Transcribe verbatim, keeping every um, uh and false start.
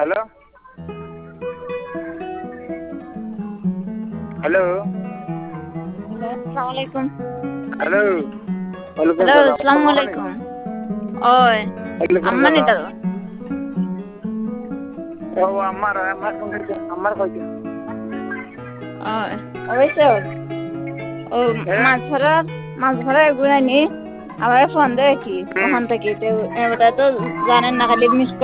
Hello hello আসসালামু আলাইকুম। Hello ওয়ালাইকুম হ্যালো সালাম আসসালামু সম্মানিত আলাইকুম। ওই ওয়ালাইকুম আম্মানি সালাম তো ও আমার আমার সঙ্গে আমার কইতে ওই অবশ্য ও হ্যাঁ মাছ ধরার মাছ ধরার গুড়ানি আবার ফোন দেয় কি হুম ওখান থেকে তো এবার তো জানেন না খালি মিস